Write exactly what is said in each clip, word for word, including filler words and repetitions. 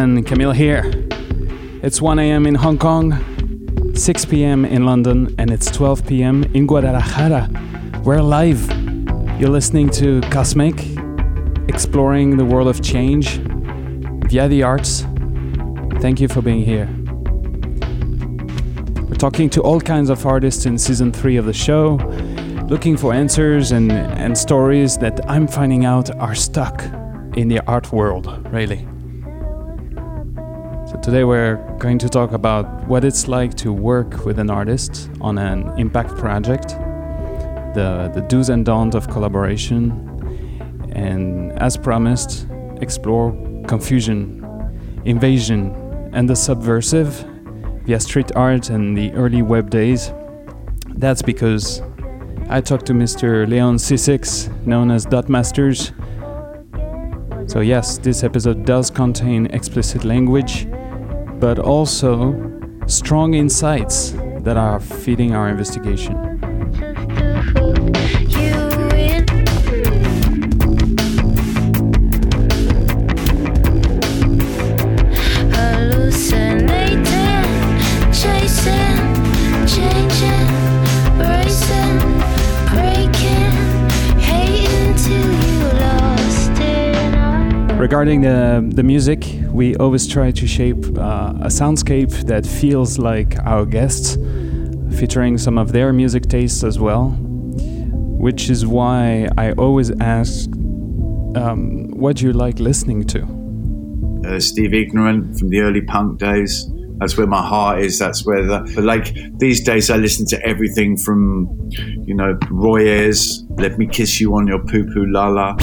everyone, Camille here. It's one a.m. in Hong Kong, six p.m. in London, and it's twelve p.m. in Guadalajara. We're live. You're listening to Cosmic, exploring the world of change via the arts. Thank you for being here. We're talking to all kinds of artists in season three of the show, looking for answers and, and stories that I'm finding out are stuck in the art world, really. So today we're going to talk about what it's like to work with an artist on an impact project, the, the do's and don'ts of collaboration, and as promised, explore confusion, invasion, and the subversive via street art and the early web days. That's because I talked to Mister Leon C six, known as Dot Masters. So yes, this episode does contain explicit language, but also strong insights that are feeding our investigation. Regarding the, the music, we always try to shape uh, a soundscape that feels like our guests, featuring some of their music tastes as well, which is why I always ask, um, what do you like listening to? Uh, Steve Ignorant from the early punk days. That's where my heart is. That's where the, but like these days I listen to everything from, you know, Roy Ayers, Let Me Kiss You on Your Poo Poo La La.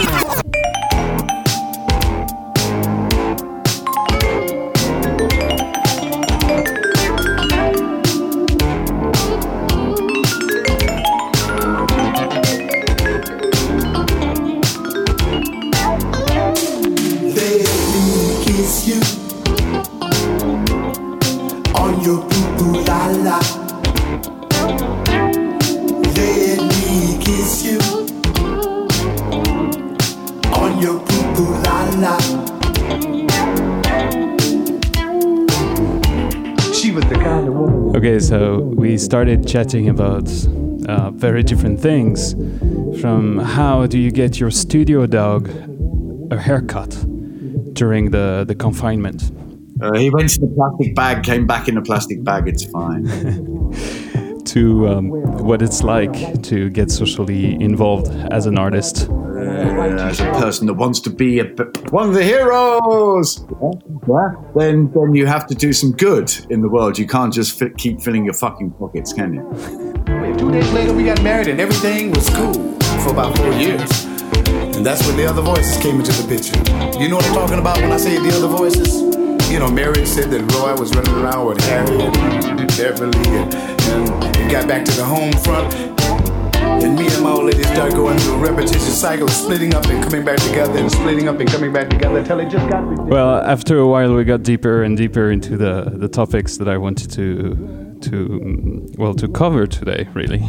Okay, so we started chatting about uh, very different things, from how do you get your studio dog a haircut during the, the confinement. Uh, he went in a plastic bag, came back in a plastic bag, it's fine. To um, what it's like to get socially involved as an artist. Uh, as a person that wants to be a, one of the heroes, yeah, then then you have to do some good in the world. You can't just fit, keep filling your fucking pockets, can you? Two days later, we got married, and everything was cool for about four years. And that's when the other voices came into the picture. You know what I'm talking about when I say the other voices? You know, Mary said that Roy was running around with Harry and Beverly, and, and it got back to the home front. And me and my old lady started going through a repetitious cycle of splitting up and coming back together and splitting up and coming back together until it just got ridiculous. Well, after a while, we got deeper and deeper into the, the topics that I wanted to to well to cover today, really.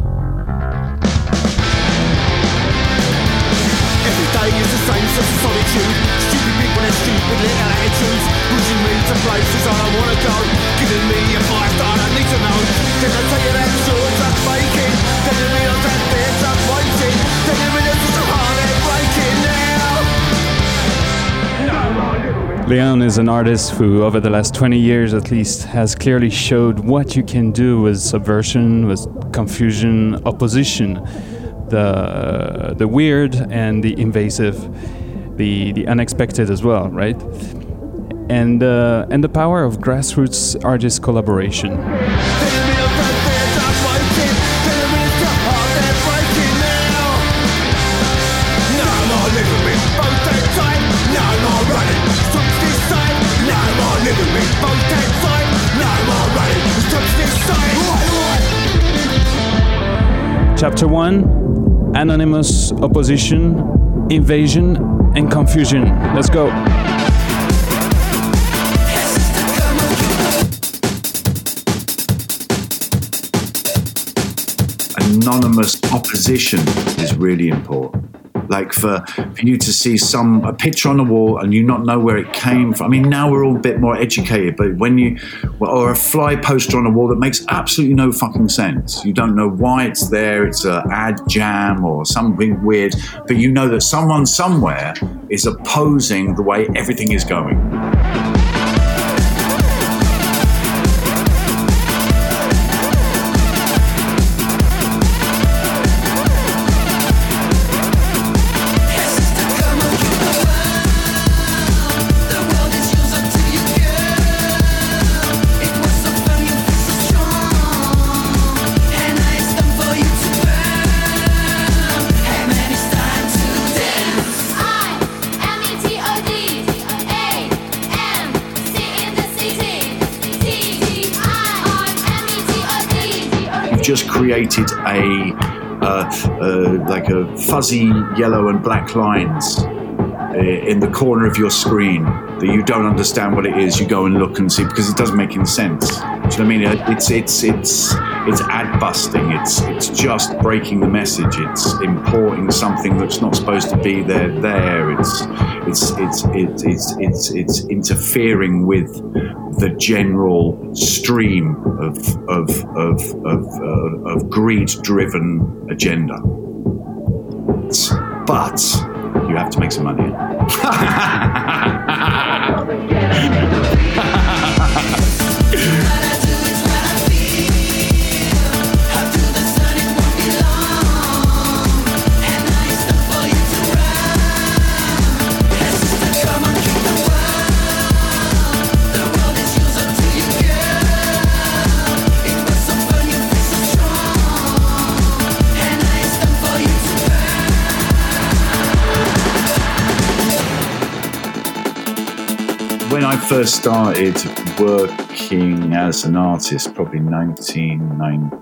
Every day is the same sense of solitude. Stupid people and stupid little attitudes, pushing me to places I don't want to go, giving me advice that I don't need to know. Then I tell you that swords are faking, telling me I'm that there's I'm waiting, telling me this is so hard and breaking now. Leon is an artist who, over the last twenty years at least, has clearly showed what you can do with subversion, with confusion, opposition, the the weird and the invasive, the the unexpected as well, right? And uh, and the power of grassroots artist collaboration. Chapter one, Anonymous Opposition, Invasion, and Confusion. Let's go. Anonymous opposition is really important. Like for, for you to see some a picture on the wall and you not know where it came from. I mean, now we're all a bit more educated, but when you, or a fly poster on a wall that makes absolutely no fucking sense. You don't know why it's there. It's an ad jam or something weird, but you know that someone somewhere is opposing the way everything is going. Just created a uh, uh, like a fuzzy yellow and black lines in the corner of your screen that you don't understand what it is. You go and look and see because it doesn't make any sense. Do you know what I mean? It's it's it's it's ad busting. It's it's just breaking the message. It's importing something that's not supposed to be there. There. It's it's it's it's it's it's, it's interfering with the general stream of of of of, uh, of greed-driven agenda. But you have to make some money. When I first started working as an artist, probably nineteen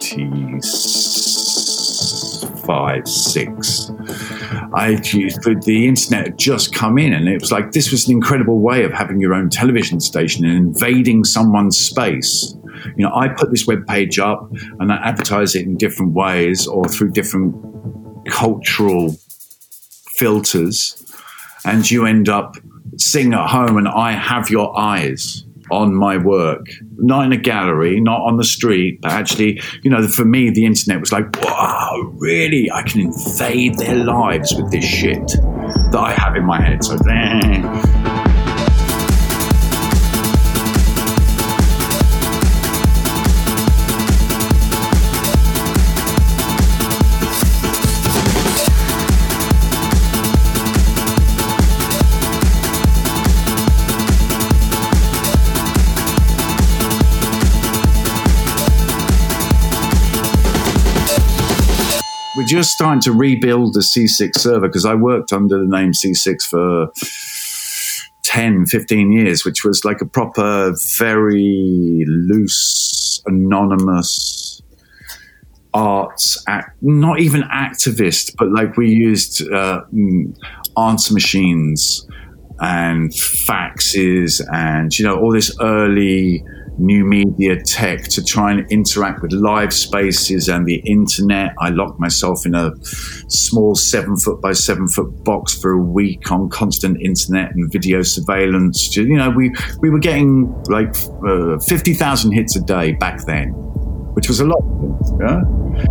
ninety-five, six, I the internet had just come in, and it was like this was an incredible way of having your own television station and invading someone's space. You know, I put this web page up and I advertise it in different ways or through different cultural filters, and you end up sitting at home and I have your eyes on my work, not in a gallery, not on the street, but actually, you know, for me, the internet was like, wow, really? I can invade their lives with this shit that I have in my head. So, we're just starting to rebuild the C six server because I worked under the name C six for ten, fifteen years, which was like a proper, very loose, anonymous arts, act, not even activist, but like we used uh, answer machines and faxes and, you know, all this early new media tech to try and interact with live spaces and the internet. I locked myself in a small seven foot by seven foot box for a week on constant internet and video surveillance. You know, we, we were getting like uh, fifty thousand hits a day back then, which was a lot. Yeah?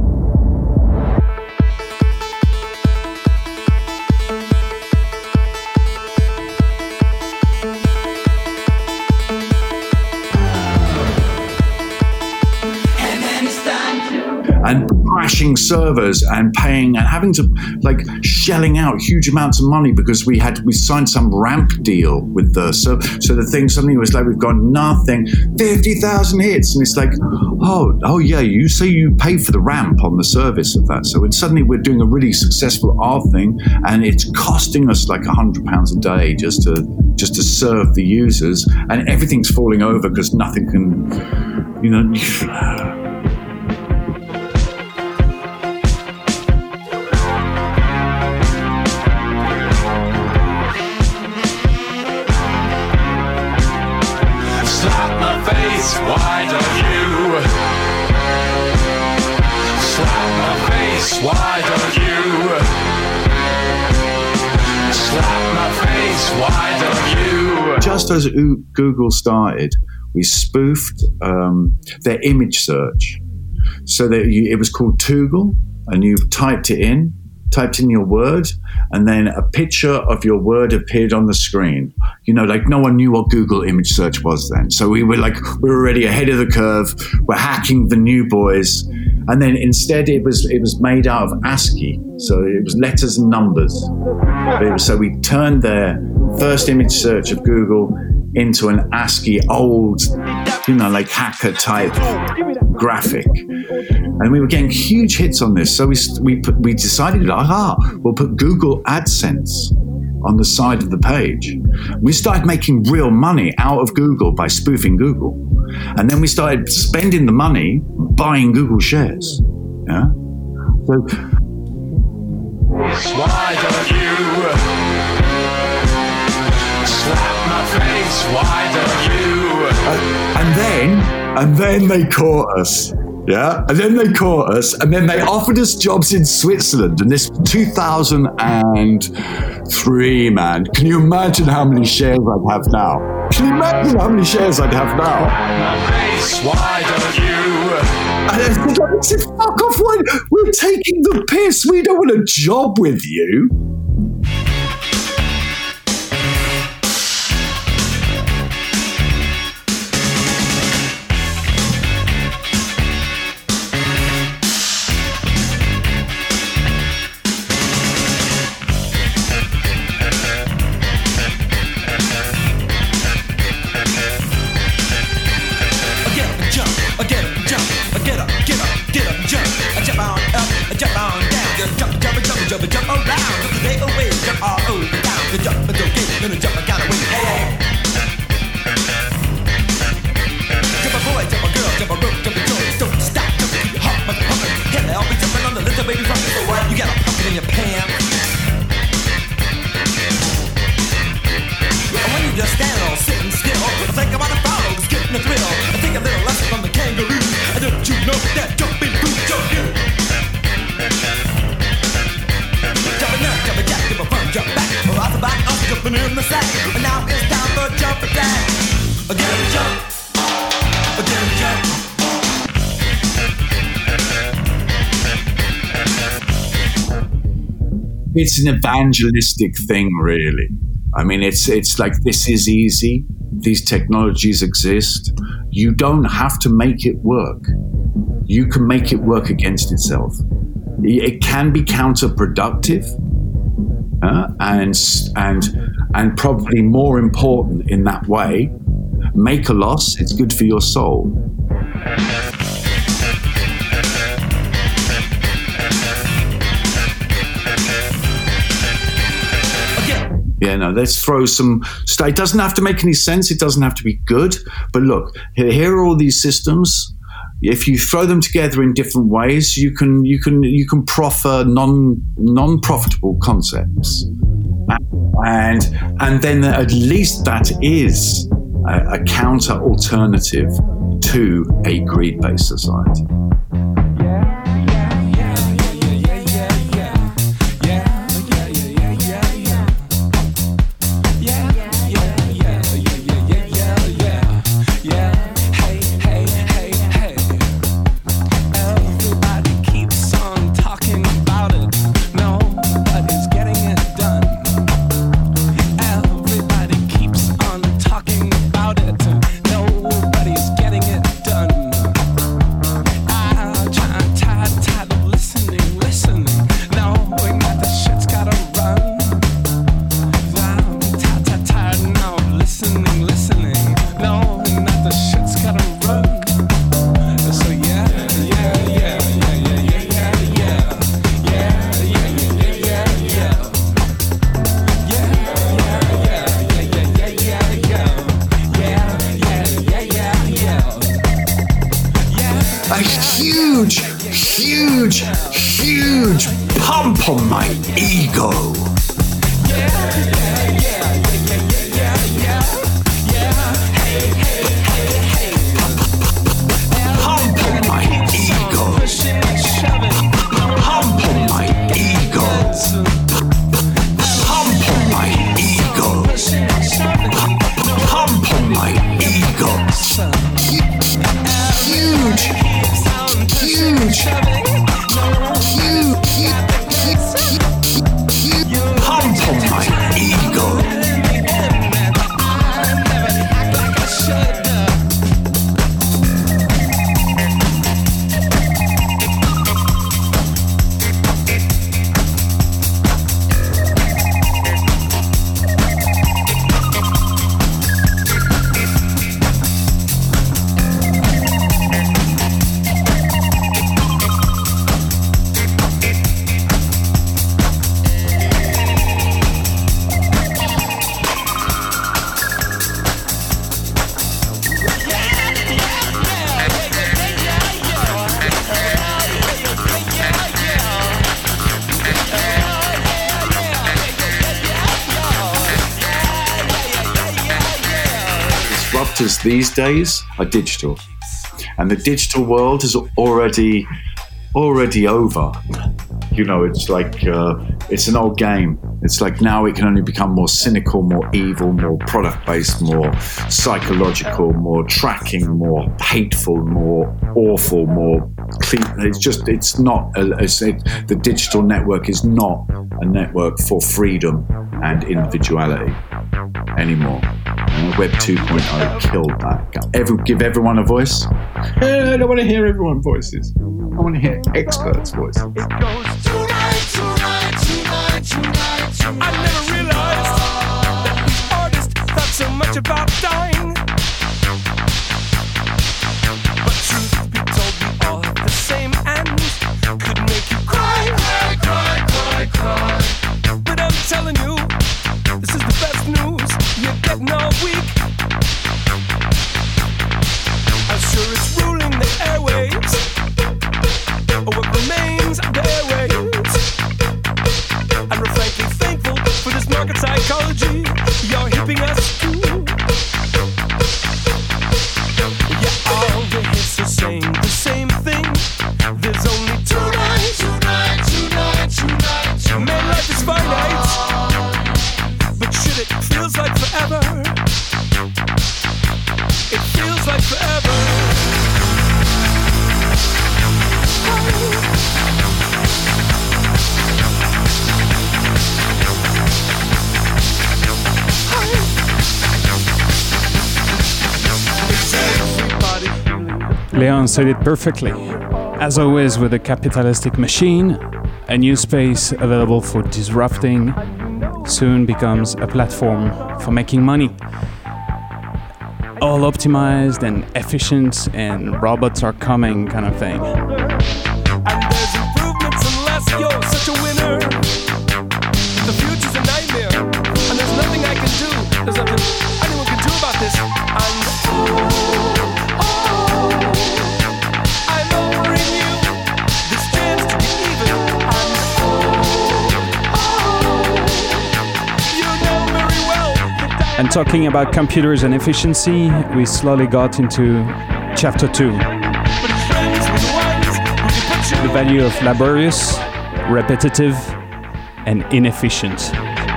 And crashing servers and paying and having to like shelling out huge amounts of money because we had we signed some ramp deal with the so so the thing suddenly was like we've got nothing, fifty thousand hits, and it's like oh oh yeah, you say you pay for the ramp on the service of that, so it's suddenly we're doing a really successful art thing and it's costing us like a hundred pounds a day just to just to serve the users, and everything's falling over because nothing can, you know. Why don't you slap my face? Why don't you Slap my face, why don't you? Just as Google started, we spoofed um, their image search. So that you, it was called Toogle, and you typed it in, typed in your word, and then a picture of your word appeared on the screen. You know, like no one knew what Google image search was then. So we were like, we were already ahead of the curve. We're hacking the new boys. And then instead it was it was made out of ASCII. So it was letters and numbers. So we turned their first image search of Google into an ASCII old, you know, like hacker type graphic. And we were getting huge hits on this. So we we put, we decided, aha, we'll put Google AdSense on the side of the page. We started making real money out of Google by spoofing Google. And then we started spending the money buying Google shares. Yeah. So why don't you slap my face? Why don't you? Uh, and then, and then they caught us. Yeah, and then they caught us, and then they offered us jobs in Switzerland. And this two thousand three, man. Can you imagine how many shares I'd have now? Can you imagine how many shares I'd have now? My face, why don't you? And I said, fuck off, why? We're taking the piss. We don't want a job with you. Jump, jump around, stay away, jump all over town. The jump, but don't get, gonna jump, I gotta wait, hey. Jump a boy, jump a girl, jump a rope, jump a joint, don't stop, jump, keep your heart, must pumping. Hell, I'll be jumping on the little baby rocket. So what? You got a pumpkin in your pants. And when you just stand all sitting still, I think about the follow, just getting the thrill. I take a little lesson from the kangaroo. And don't you know that jumping boot, jump you? Jump back, or off the back, I'm jumping in the sack. And now it's time for a jump attack. Again, jump. Again, jump. It's an evangelistic thing, really. I mean, it's it's like, this is easy. These technologies exist. You don't have to make it work. You can make it work against itself. It can be counterproductive. Uh, and and and probably more important in that way, make a loss, it's good for your soul. Yeah, no, let's throw some stuff. It doesn't have to make any sense, it doesn't have to be good, but look, here, here are all these systems. If you throw them together in different ways, you can you can you can proffer non non profitable concepts, and and then at least that is a, a counter alternative to a greed based society. On my ego. Pump on my ego. Pump on my ego. Pump on my matters these days are digital. And the digital world is already already over. You know, it's like, uh, it's an old game. It's like now it can only become more cynical, more evil, more product-based, more psychological, more tracking, more hateful, more awful, more clean. It's just, it's not, a, it's, it, the digital network is not a network for freedom and individuality anymore. And Web two point oh killed that. Every, give everyone a voice. I don't want to hear everyone's voices. I want to hear experts' voices. It goes tonight, tonight, tonight, tonight, tonight. I never realized that these artists thought so much about dying. But truth be told, we all have the same end. Could make you cry, cry, cry, cry, cry. But I'm telling you, this is the best news you're getting all week. I'm sure it's ruling the airwaves, or what remains of the airwaves. And we're frankly thankful for this market psychology you're hipping us to. Yeah, all the hits are saying the same thing. There's only tonight, tonight, tonight, tonight, tonight. Man, life is finite, but shit, it feels like forever. It feels like forever. Leon said it perfectly. As always with a capitalistic machine, a new space available for disrupting soon becomes a platform for making money. All optimized and efficient and robots are coming kind of thing. And there's improvements unless you're such a winner. The future's a nightmare, and there's nothing I can do. There's nothing anyone can do about this. And oh, oh, I'm offering you this chance to be even. And oh, oh, you know very well that I And talking about computers and efficiency, we slowly got into chapter two. but it's friends with the ones who can put you The value of laborious, repetitive, and inefficient.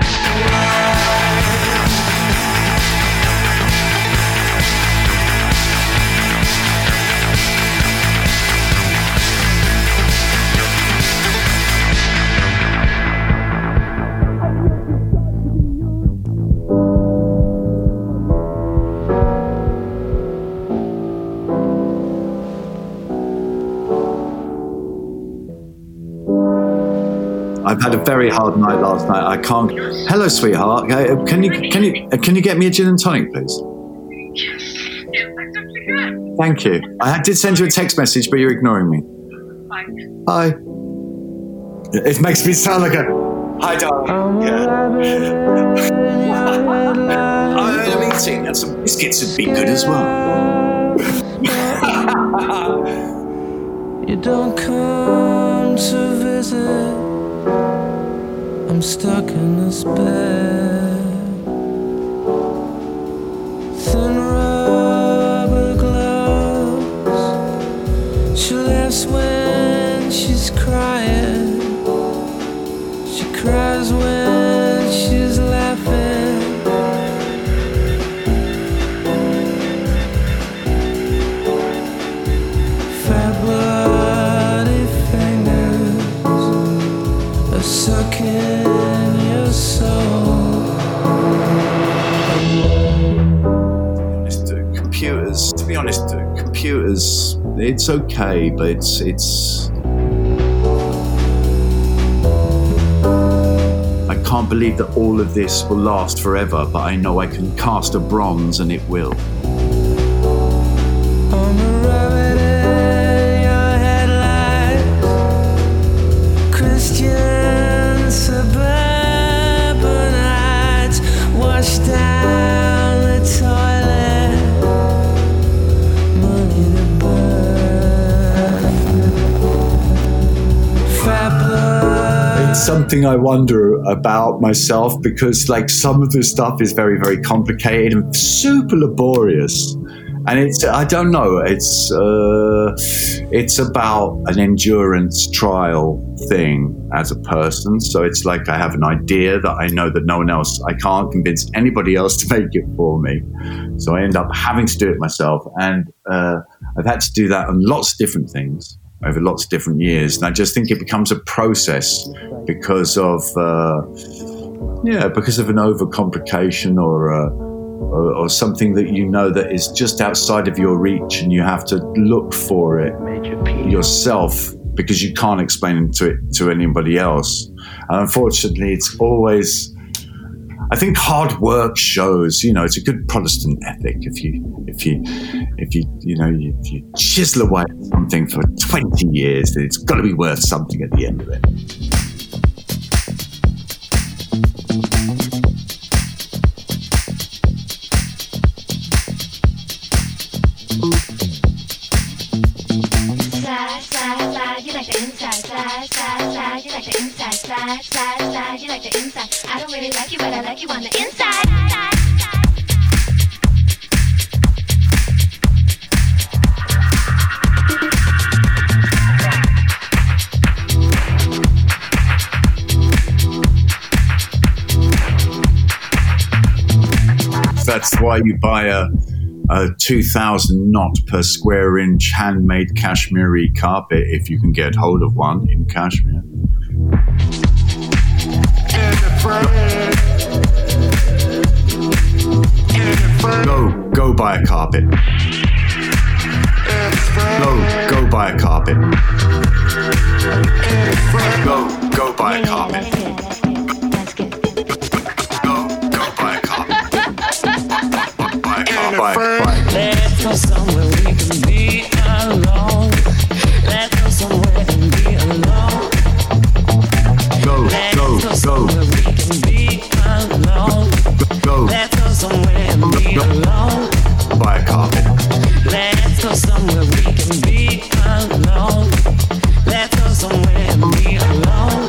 I've had a very hard night last night. I can't. Hello, sweetheart. Uh, Can you can you uh, can you get me a gin and tonic, please? Yes, yes, I definitely can. Thank you. I did send you a text message, but you're ignoring me. Fine. Hi. It makes me sound like a hi, darling. Yeah. I'm in a meeting, and some biscuits would be good as well. You don't come to visit. I'm stuck in this bed. Thin rubber gloves. She laughs when she's crying. She cries when she's laughing. Fat bloody fingers are sucking your soul. Honest, uh, computers. To be honest, uh, computers. It's okay, but it's it's. I can't believe that all of this will last forever, but I know I can cast a bronze and it will. I'm a rabbit in your headlights. Christian suburbanites wash down the toilet. Money to burn. Fat blood that's something I wonder about myself, because like some of the stuff is very, very complicated and super laborious. And it's, I don't know, it's uh, it's about an endurance trial thing as a person. So it's like I have an idea that I know that no one else, I can't convince anybody else to make it for me. So I end up having to do it myself. And uh, I've had to do that on lots of different things over lots of different years. And I just think it becomes a process because of, uh, yeah, because of an overcomplication or a, Or, or something that you know that is just outside of your reach, and you have to look for it yourself because you can't explain it to it to anybody else. And unfortunately, it's always, I think hard work shows, you know, it's a good Protestant ethic. If you, if you, if you, you know, you, if you chisel away at something for twenty years, then it's got to be worth something at the end of it. You like the inside. I don't really like you, but I like you on the inside. That's why you buy a, a two thousand knot per square inch handmade Kashmiri carpet if you can get hold of one in Kashmir. Go, go buy a carpet. Go, go buy a carpet. Go, go buy a carpet. Go, go buy a carpet. Buy a carpet. Buy, buy. Let's go somewhere we can be alone. Let's go somewhere and be alone. Go, go, go. We can be alone. Go. Let's go somewhere and be alone. Buy a carpet. Let's go somewhere we can be alone. Let's go somewhere and be alone.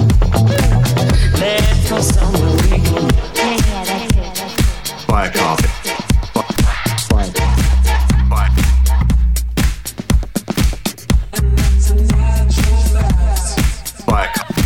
Let's go somewhere we can. Buy a carpet. Buy. Buy. Buy a carpet.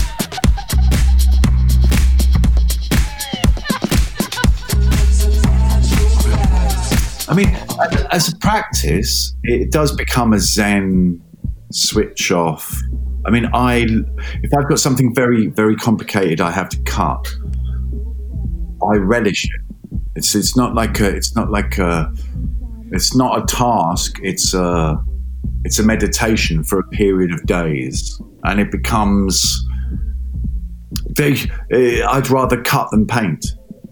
I mean, as a practice, it does become a Zen switch off. I mean, I if I've got something very, very complicated I have to cut, I relish it. It's it's not like a it's not like a it's not a task. It's a it's a meditation for a period of days, and it becomes very. I'd rather cut than paint.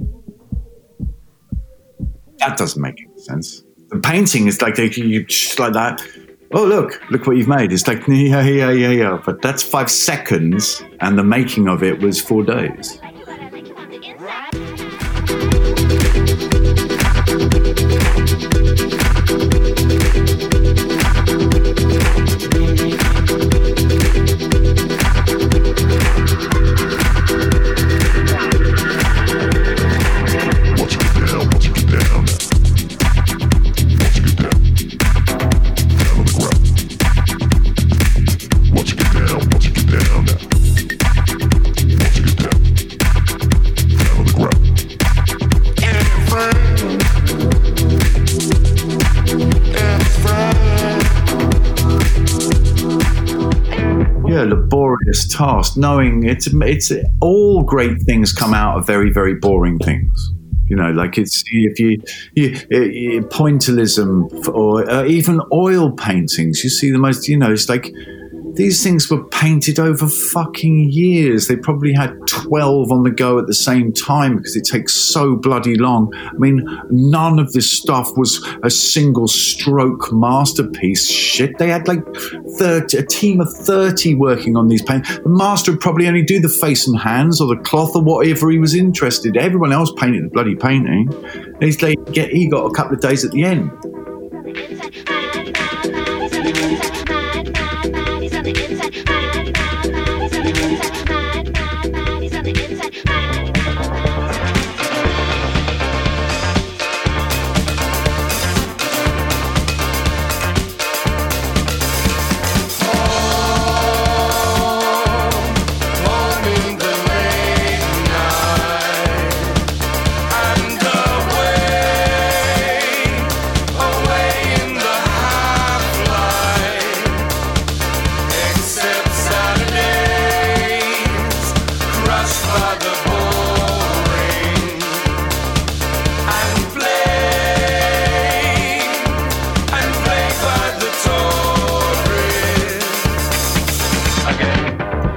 That doesn't make any sense. The painting is like you just like that. Oh look, look what you've made. It's like yeah, yeah, yeah, yeah. But that's five seconds, and the making of it was four days. Laborious task, knowing it's it's all great things come out of very, very boring things. You know, like it's if you, you, you pointillism or uh, even oil paintings. You see the most. You know, it's like these things were painted over fucking years. They probably had twelve on the go at the same time because it takes so bloody long. I mean, none of this stuff was a single stroke masterpiece. Shit, they had like thirty, a team of thirty working on these paintings. The master would probably only do the face and hands or the cloth or whatever he was interested. Everyone else painted the bloody painting. And he's like, get, he got a couple of days at the end. Inside,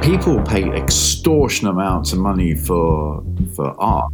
people pay extortionate amounts of money for for art.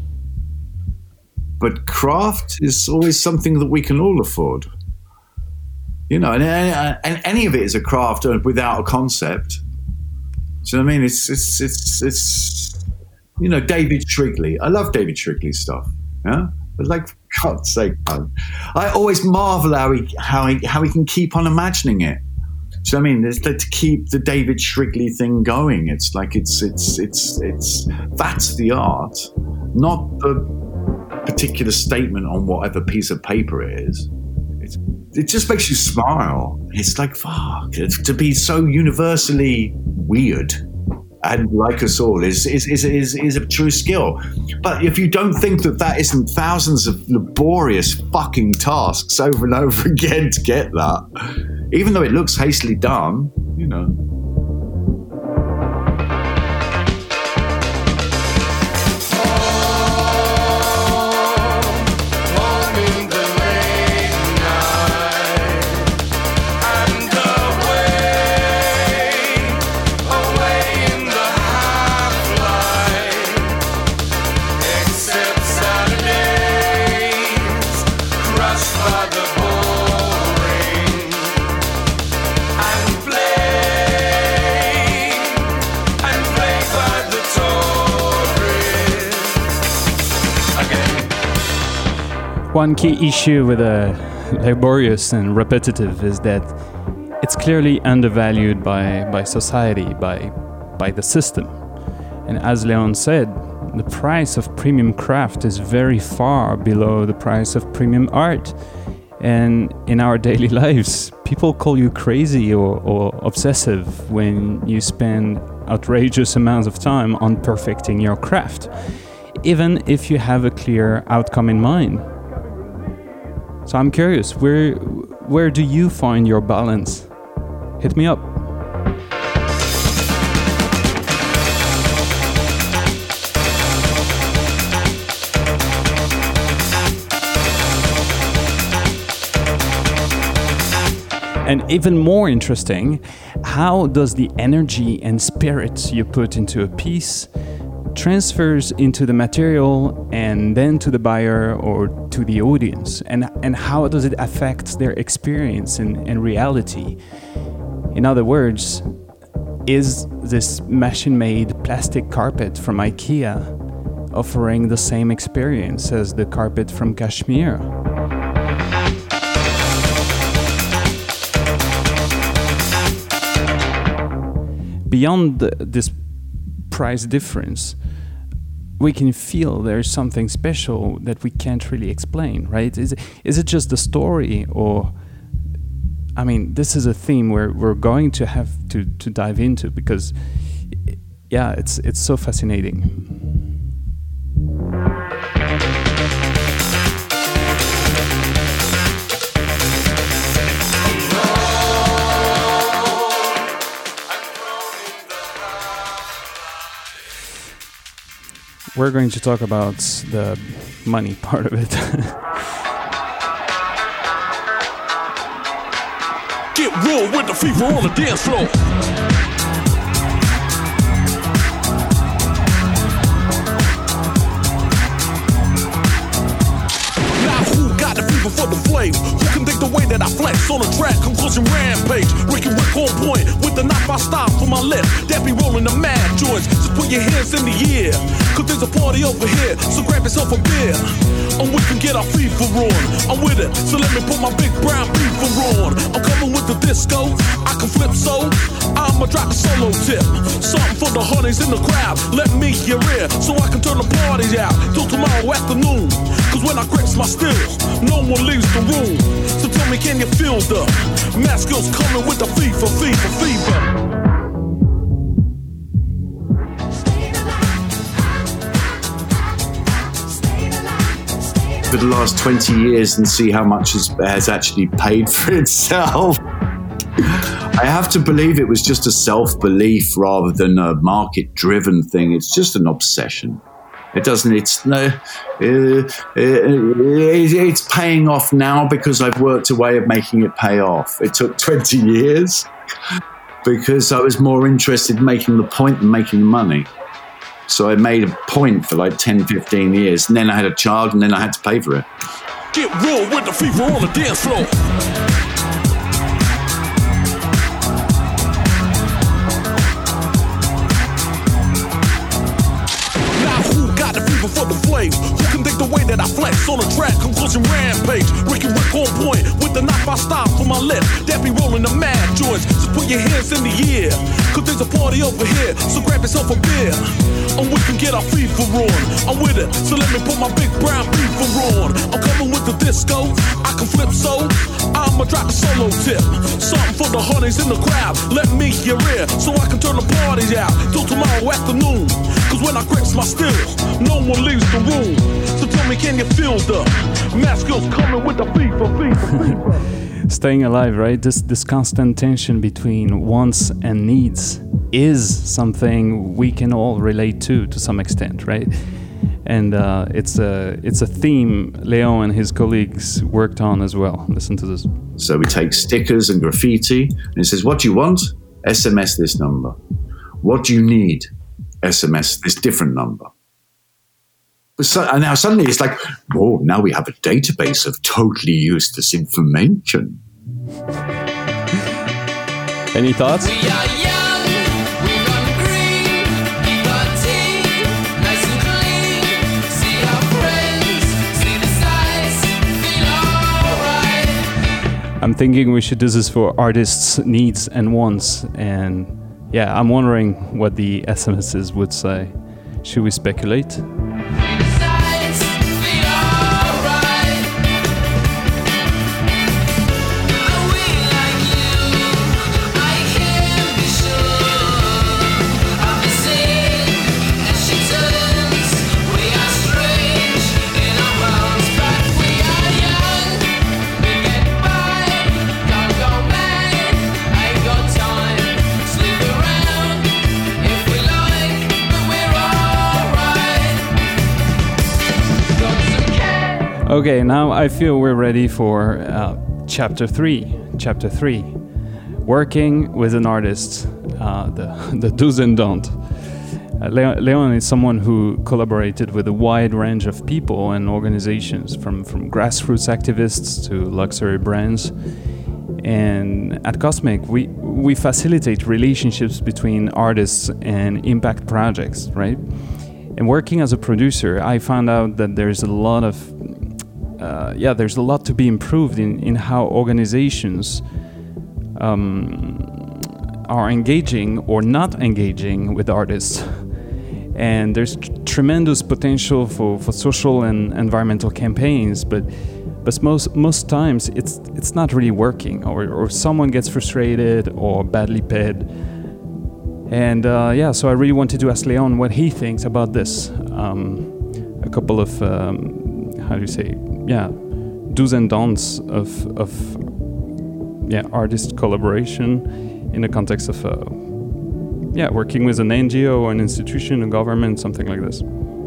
But craft is always something that we can all afford. You know, and, and any of it is a craft without a concept. Do you know what I mean? It's, it's, it's, it's, you know, David Shrigley. I love David Shrigley's stuff. Yeah? But like, for God's sake, man. I always marvel how he, how he, how he can keep on imagining it. So I mean, it's like to keep the David Shrigley thing going. It's like it's it's it's it's that's the art, not the particular statement on whatever piece of paper it is. It's, it just makes you smile. It's like fuck. It's, to be so universally weird and like us all is is, is is is a true skill. But if you don't think that that isn't thousands of laborious fucking tasks over and over again to get that. Even though it looks hastily done, you know. One key issue with a laborious and repetitive is that it's clearly undervalued by, by society, by, by the system. And as Leon said, the price of premium craft is very far below the price of premium art. And in our daily lives, people call you crazy or, or obsessive when you spend outrageous amounts of time on perfecting your craft, even if you have a clear outcome in mind. So I'm curious, where where do you find your balance? Hit me up. And even more interesting, how does the energy and spirit you put into a piece transfers into the material and then to the buyer or to the audience, and and how does it affect their experience and, and reality? In other words, is this machine-made plastic carpet from IKEA offering the same experience as the carpet from Kashmir? Beyond the, this price difference, we can feel there's something special that we can't really explain, right? Is it, is it just the story, or, I mean, this is a theme where we're going to have to, to dive into because, yeah, it's it's so fascinating. We're going to talk about the money part of it. Get real with the fever on the dance floor. Now who got the fever for the flame? Who can think the way that I flex on the track? Conclusion rampage. Ricky Rick on point with the knife I stop for my left. That be rolling the mad joints. Just put your hands in the air. Cause there's a party over here, so grab yourself a beer. And we can get our fever on. I'm with it, so let me put my big brown beaver on. I'm coming with the disco, I can flip so I'ma drop a solo tip. Something for the honeys in the crowd. Let me hear it, so I can turn the party out till tomorrow afternoon. Cause when I grips my stills, no one leaves the room. So tell me, can you feel the mask skills coming with the fever, fever, fever? For the last twenty years and see how much has, has actually paid for itself. I have to believe it was just a self-belief rather than a market-driven thing. It's just an obsession. It doesn't, it's no, uh, it, it's paying off now because I've worked a way of making it pay off. It took twenty years. because I was more interested in making the point than making the money. So I made a point for like ten, fifteen years, and then I had a child, and then I had to pay for it. Get real with the fever on the dance floor. For the flames, who can think the way that I flex on a track, conclusion rampage, Ricky Rick on point with the knife I stop for my left, that be rolling the mad joints, so put your hands in the air, cause there's a party over here, so grab yourself a beer, and we can get our fever on, I'm with it, so let me put my big brown beaver on, I'm coming with the disco, I can flip so, I'ma drop a solo tip, something for the honeys in the crowd, let me hear it, so I can turn the party out, till tomorrow afternoon, cause when I grips my stills, no one leaves the room. So tell me, can you feel the masculine's coming with the fever, fever, fever? Staying alive, right? This this constant tension between wants and needs is something we can all relate to to some extent, right? And uh, it's a it's a theme Leon and his colleagues worked on as well. Listen to this. So we take stickers and graffiti, and it says, "What do you want? S M S this number. What do you need? S M S this different number." So, and now suddenly it's like, oh, now we have a database of totally useless information. Any thoughts? We are young, we run green, keep our tea, nice and clean. See our friends, see the sights, feel alright. I'm thinking we should do this for artists' needs and wants. And yeah, I'm wondering what the S M Ses would say. Should we speculate? Okay, now I feel we're ready for uh, chapter three. Chapter three, working with an artist, uh, the the do's and don'ts. Uh, Leon, Leon is someone who collaborated with a wide range of people and organizations, from from grassroots activists to luxury brands. And at Cosmic, we we facilitate relationships between artists and impact projects, right? And working as a producer, I found out that there's a lot of Uh, yeah, there's a lot to be improved in, in how organizations um, are engaging or not engaging with artists. And there's t- tremendous potential for, for social and environmental campaigns, but but most most times it's it's not really working, or, or someone gets frustrated or badly paid. And uh, yeah, so I really wanted to ask Leon what he thinks about this. Um, a couple of um, how do you say? Yeah, do's and don'ts of of yeah artist collaboration in the context of uh, yeah working with an N G O or an institution, a government, something like this.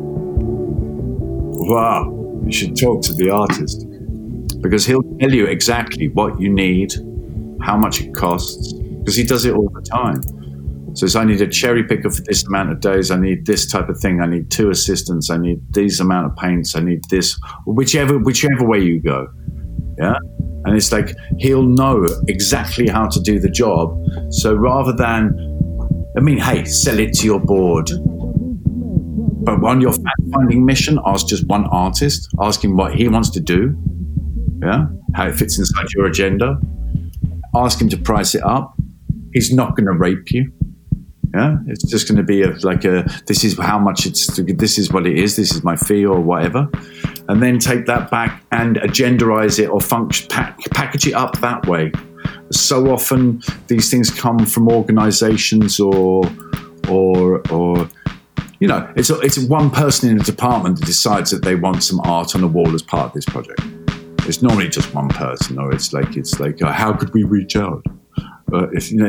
Wow, you should talk to the artist, because he'll tell you exactly what you need, how much it costs, because he does it all the time. So it's, I need a cherry picker for this amount of days, I need this type of thing, I need two assistants, I need these amount of paints, I need this, whichever whichever way you go. Yeah? And it's like, he'll know exactly how to do the job. So rather than, I mean, hey, sell it to your board. But on your fact-finding mission, ask just one artist, ask him what he wants to do, yeah, how it fits inside your agenda. Ask him to price it up. He's not going to rape you. Yeah, it's just going to be a, like a, this is how much it's, this is what it is, this is my fee or whatever. And then take that back and agenderize it or function, pack, package it up that way. So often these things come from organizations or, or, or, you know, it's, it's one person in a department that decides that they want some art on a wall as part of this project. It's normally just one person, or it's like, it's like, uh, how could we reach out? Uh, if, you know,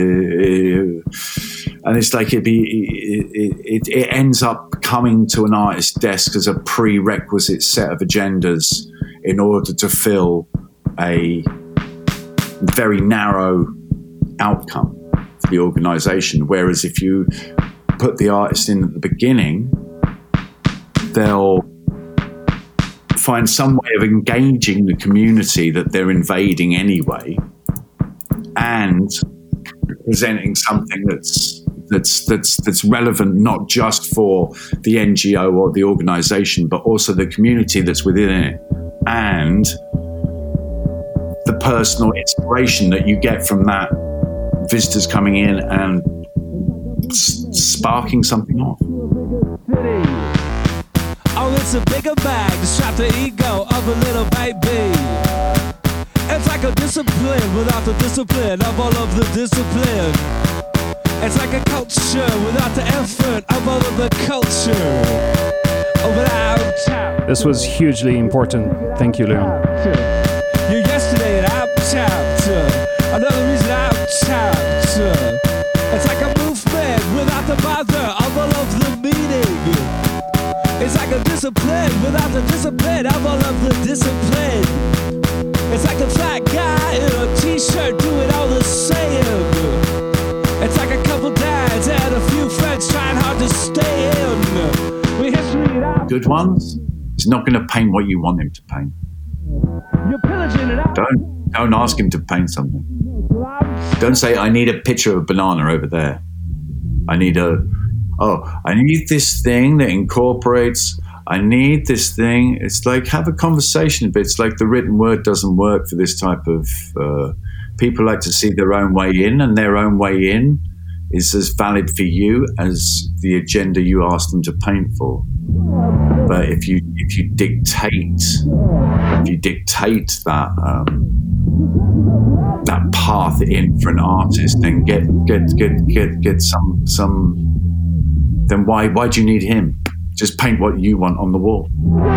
and it's like it, be, it, it, it ends up coming to an artist's desk as a prerequisite set of agendas in order to fill a very narrow outcome. the organisation. Whereas if you put the artist in at the beginning, they'll find some way of engaging the community that they're invading anyway, and presenting something that's that's that's that's relevant not just for the N G O or the organisation, but also the community that's within it, and the personal inspiration that you get from that, visitors coming in and s- sparking something off. Oh, it's a bigger bag to strap the ego of a little baby. It's like a discipline without the discipline of all of the discipline. It's like a culture without the effort of all of the culture. Oh, without This was hugely important. Thank you, Leon. you yesterday and I'm tapped. Another reason I'm tapped. It's like a movement without the bother of all of the meaning. It's like a discipline without the discipline of all of the discipline. It's like a fat guy in a t-shirt doing all the saying. It's like a couple dads and a few friends trying hard to stay in. We history it out. Good ones, he's not going to paint what you want him to paint. You're pillaging it out. Don't don't ask him to paint something. Don't say, I need a picture of a banana over there. I need a, oh, I need this thing that incorporates, I need this thing. It's like, have a conversation, but it's like the written word doesn't work for this type of, uh, people like to see their own way in, and their own way in is as valid for you as the agenda you ask them to paint for. But if you if you dictate if you dictate that um, that path in for an artist, then get get get get get some some. Then why why do you need him? Just paint what you want on the wall.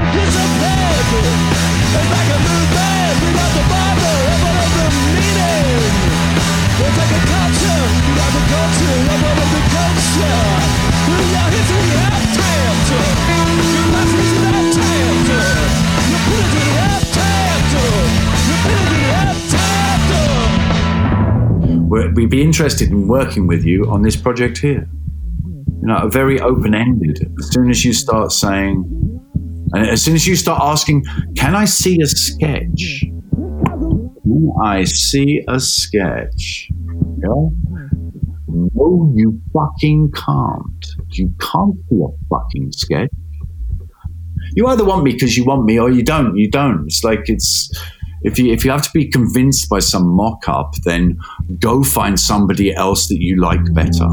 We'd be interested in working with you on this project here. You know, very open-ended. As soon as you start saying, and as soon as you start asking, can I see a sketch? Can I see a sketch? Yeah? No, you fucking can't. You can't see a fucking sketch. You either want me because you want me, or you don't. You don't. It's like it's. If you if you have to be convinced by some mock-up, then go find somebody else that you like better.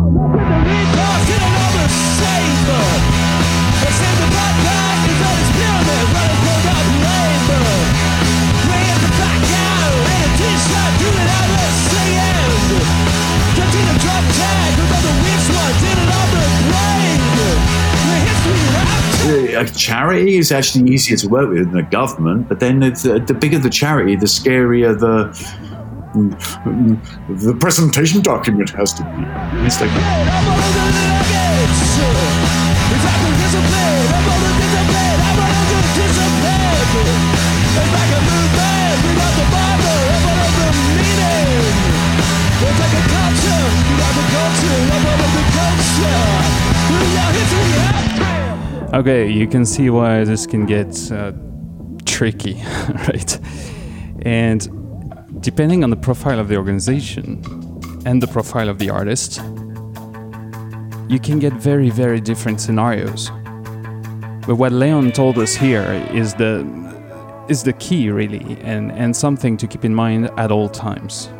A charity is actually easier to work with than a government, but then the, the bigger the charity, the scarier the the presentation document has to be. It's like Okay, you can see why this can get uh, tricky, right? And depending on the profile of the organization and the profile of the artist, you can get very, very different scenarios. But what Leon told us here is the is the key, really, and, and something to keep in mind at all times.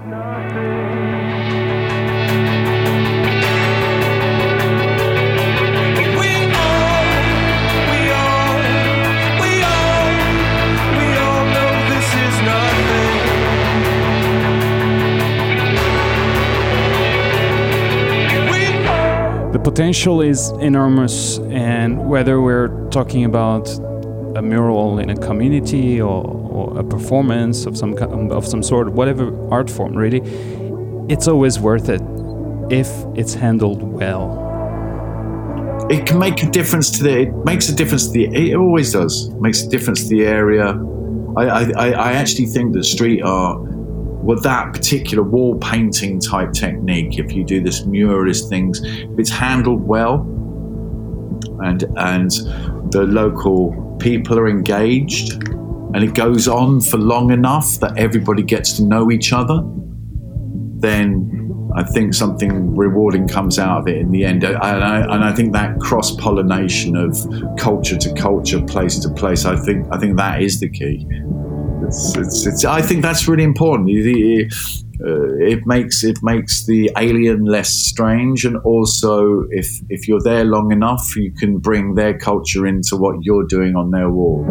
The potential is enormous, and whether we're talking about a mural in a community or, or a performance of some of some sort, whatever art form, really, it's always worth it if it's handled well. It can make a difference to the. It makes a difference to the. It always does. It makes a difference to the area. I I, I actually think that street art well, that particular wall painting type technique, if you do this muralist things, if it's handled well and and the local people are engaged and it goes on for long enough that everybody gets to know each other, then I think something rewarding comes out of it in the end. And I, and I think that cross-pollination of culture to culture, place to place, I think I think that is the key. It's, it's, it's, I think that's really important. It, uh, it makes it makes the alien less strange, and also if if you're there long enough, you can bring their culture into what you're doing on their walls.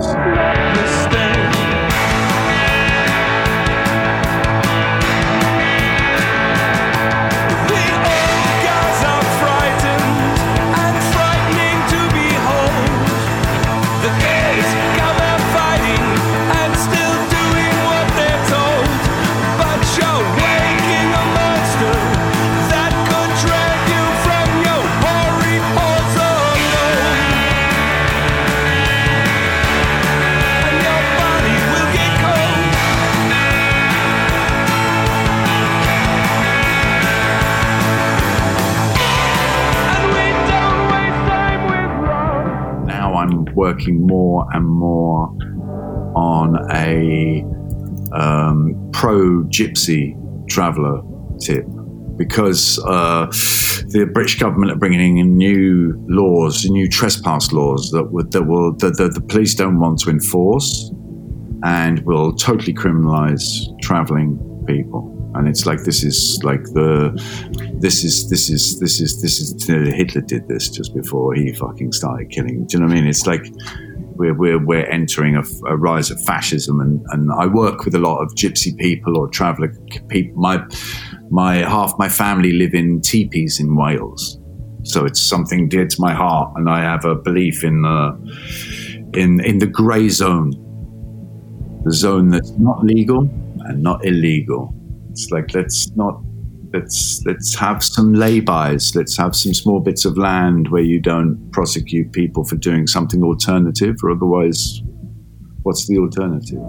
Working more and more on a um, pro-gypsy traveller tip, because uh, the British government are bringing in new laws, new trespass laws that would that will that the, the police don't want to enforce, and will totally criminalise travelling people. And it's like this is like the this is this is this is this is Hitler did this just before he fucking started killing. Do you know what I mean? It's like we're we're we're entering a, a rise of fascism, and, and I work with a lot of gypsy people or traveller people. My my half my family live in teepees in Wales, so it's something dear to my heart, and I have a belief in the in in the grey zone, the zone that's not legal and not illegal. It's like let's not let's let's have some laybys. Let's have some small bits of land where you don't prosecute people for doing something alternative, or otherwise, what's the alternative?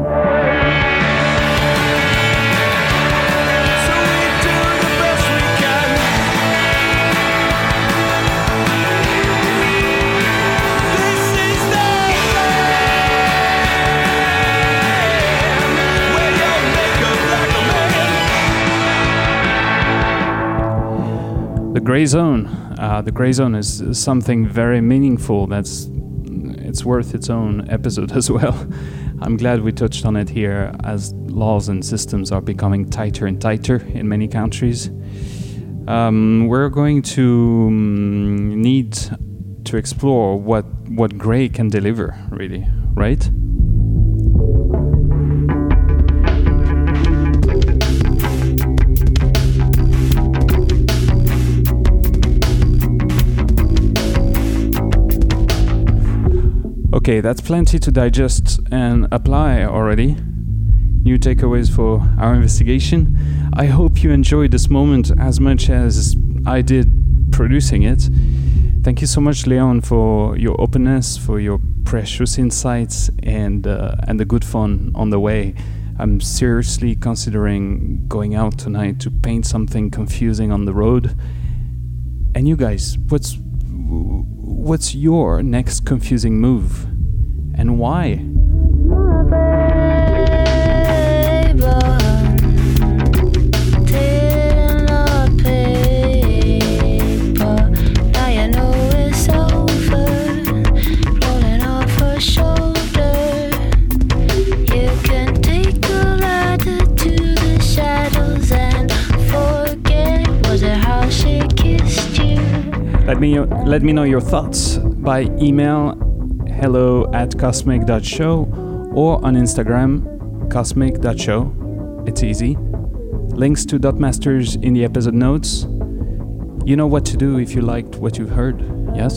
The Grey Zone. Uh, the Grey Zone is something very meaningful. That's it's worth its own episode as well. I'm glad we touched on it here, as laws and systems are becoming tighter and tighter in many countries. Um, we're going to um, need to explore what what Grey can deliver, really, right? Okay, that's plenty to digest and apply already. New takeaways for our investigation. I hope you enjoyed this moment as much as I did producing it. Thank you so much, Leon, for your openness, for your precious insights, and uh, and the good fun on the way. I'm seriously considering going out tonight to paint something confusing on the road. And you guys, what's what's your next confusing move, and why? Let me let me know your thoughts by email hello at cosmic dot show or on Instagram cosmic dot show. It's easy. Links to Dotmasters in the episode notes. You know what to do if you liked what you've heard, yes?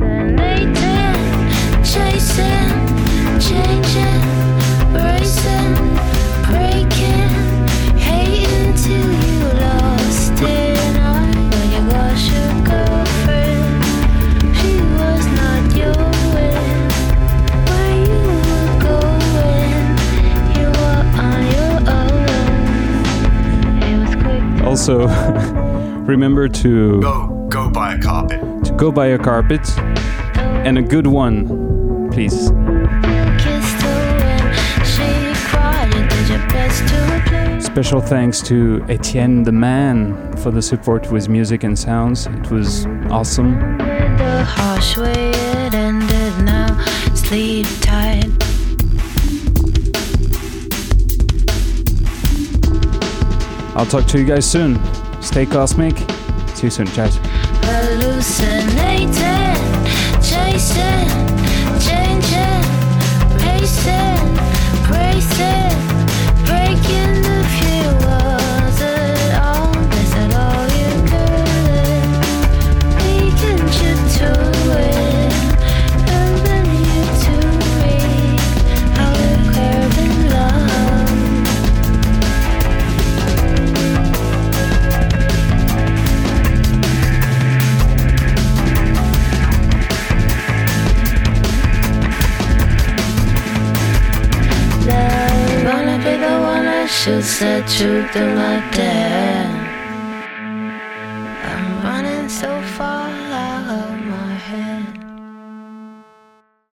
Chasing, changing, racing, breaking, hating till you lost it. When you lost your girlfriend, she was not your win. Where you were going, you were on your own. also remember to Go, go buy a carpet. to go buy a carpet, and a good one, please. Kissed her when she cried. You did your best to play. Special thanks to Etienne the Man for the support with music and sounds. It was awesome. The harsh way it ended now. Sleep tight. I'll talk to you guys soon. Stay cosmic. See you soon. Ciao. Hallucinating, chasing, changing, pacing, bracing, breaking the few walls at all. Is that all you could? Beacon you to it, and then you to read how we're curving love. Wanna be the one that shoots the truth in my dad.